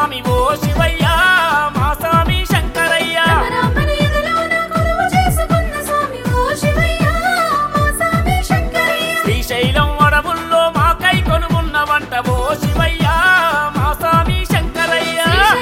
స్వామి ఓ శివయ్య మా స్వామి శంకరయ్య శ్రీశైలం అడవుల్లో మాకై కొలువున్నవంట ఓ శివయ్య మా స్వామి శంకరయ్య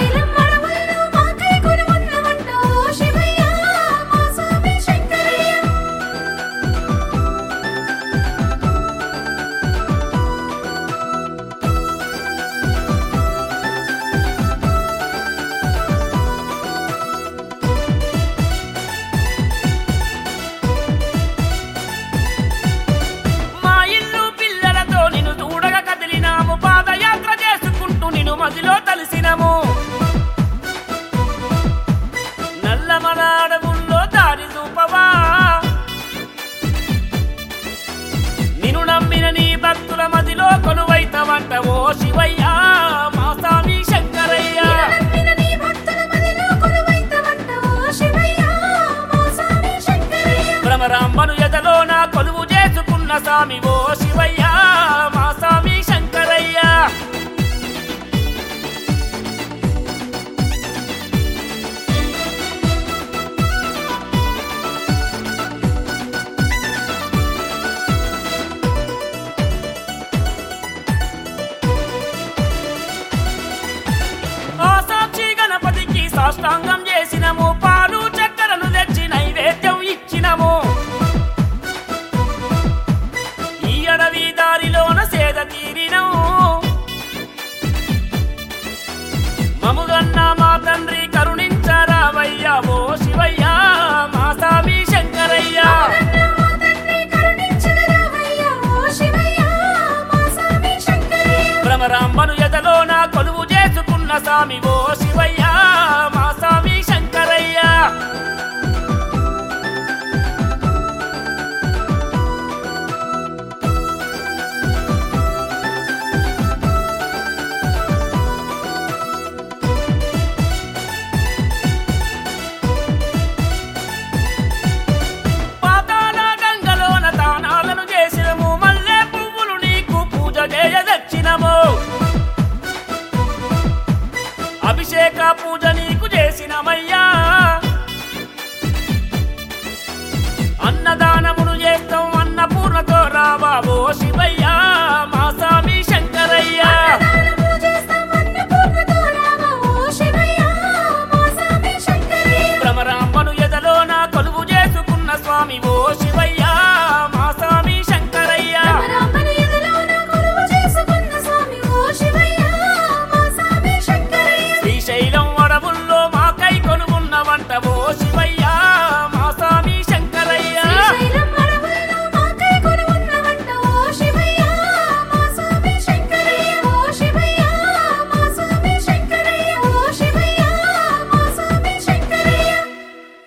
మదిలో తలసినము నల్లమల అడవుల్లో దారి చూపవా నిన్ను నమ్మిన నీ భక్తుల మదిలో కొలువైతవంట ఓ శివయ్య మా స్వామి శంకరయ్య భ్రమరాంబను ఎదలో నా కొలువు చేసుకున్న స్వామి ఓ శివయ్య మా స్వామి శంకరయ్య సాష్టాంగం చేసినము పాలు చక్కెరను తెచ్చి నైవేద్యం ఇచ్చినము ఈ అడవి దారిలోన సేద తీరినము మముగన్న మా తండ్రి కరుణించరావయ్యా ఓ శివయ్య మా స్వామి శంకరయ్య భ్రమరాంబను ఎదలో నా కొలువు చేసుకున్న స్వామి ఓ శివయ్య మా స్వామి శంకరయ్య